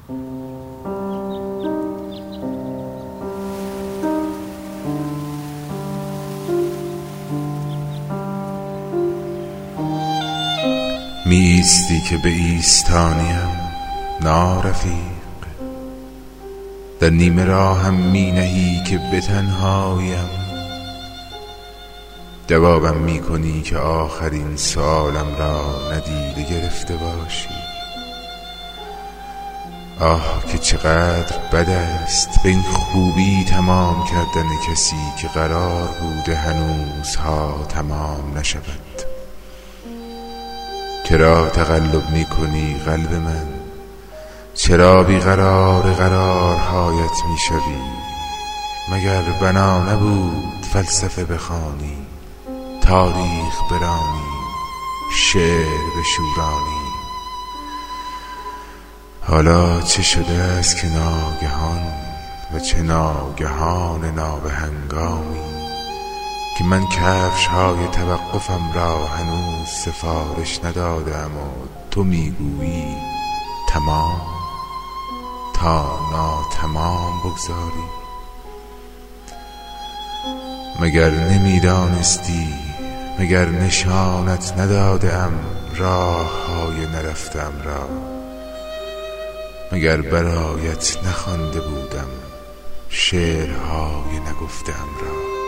می ایستی که به ایستانیم نارفیق، در نیمه راهم می نهی که به تنهایم، جوابم می کنی که آخرین سؤالم را ندیده گرفته باشی. آه که چقدر بد است به این خوبی تمام کردن کسی که قرار بوده هنوزها تمام نشود. چرا تقلب می کنی قلب من؟ چرا بیقرار قرارهایت می شوی؟ مگر بنا نبود فلسفه بخوانی، تاریخ برانی، شعر بشورانی؟ حالا چه شده است که ناگهان و چه ناگهان نابهنگامی که من کفش های توقفم را هنوز سفارش ندادم و تو میگویی تمام تا ناتمام بگذاری؟ مگر نمیدانستی؟ مگر نشانت ندادم راه های نرفتم را؟ مگر برایت نخوانده بودم شعرهای نگفتم را؟